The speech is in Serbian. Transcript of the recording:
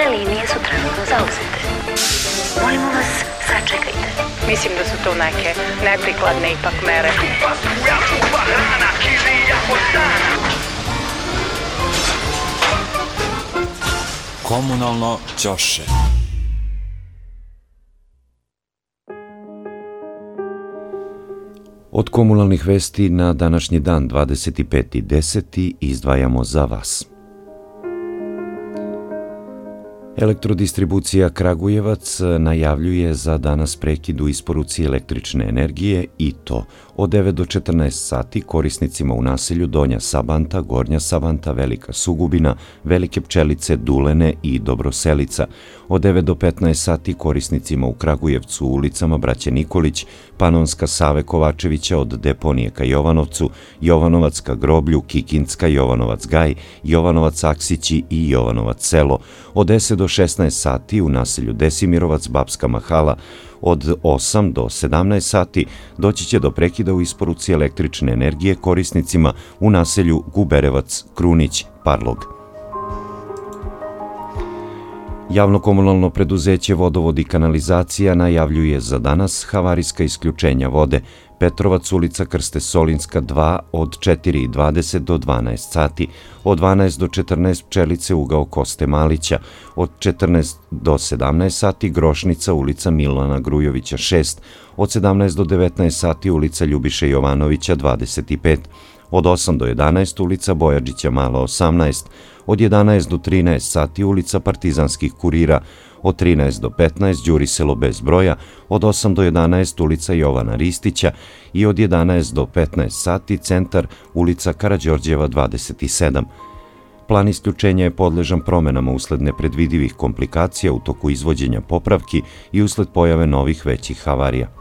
linije su trenutno zauzete. Molimo vas, sačekajte. Mislim da su to neke neprikladne ipak mere. Komunalno ćoše. Od komunalnih vesti na današnji dan 25.10. izdvajamo za vas. Elektrodistribucija Kragujevac najavljuje za danas prekid u isporuci električne energije i to od 9 do 14 sati korisnicima u naselju Donja Sabanta, Gornja Sabanta, Velika Sugubina, Velike Pčelice, Dulene i Dobroselica. Od 9 do 15 sati korisnicima u Kragujevcu u ulicama Braće Nikolić, Panonska Save Kovačevića od deponije ka Jovanovcu, Jovanovac ka Groblju, Kikindska, Jovanovac Gaj, Jovanovac Aksići i Jovanovac Selo. Od 10 do 16 sati u naselju Desimirovac, Babska Mahala. Od 8 do 17 sati doći će do prekida u isporuci električne energije korisnicima u naselju Guberevac, Krunić, Parlog. Javno-komunalno preduzeće Vodovod i kanalizacija najavljuje za danas havarijska isključenja vode. Petrovac, ulica Krste Solinska 2 od 4:20 do 12 sati, od 12 do 14 Pčelice, ugao Koste Malića, od 14 do 17 sati Grošnica, ulica Milana Grujovića 6, od 17 do 19 sati ulica Ljubiše Jovanovića 25, od 8 do 11 ulica Bojađića Mala 18, od 11 do 13 sati ulica Partizanskih kurira, od 13 do 15 Đuriselo bez broja, od 8 do 11 ulica Jovana Ristića i od 11 do 15 sati centar ulica Karađorđeva 27. Plan isključenja je podležan promenama usled nepredvidivih komplikacija u toku izvođenja popravki i usled pojave novih većih havarija.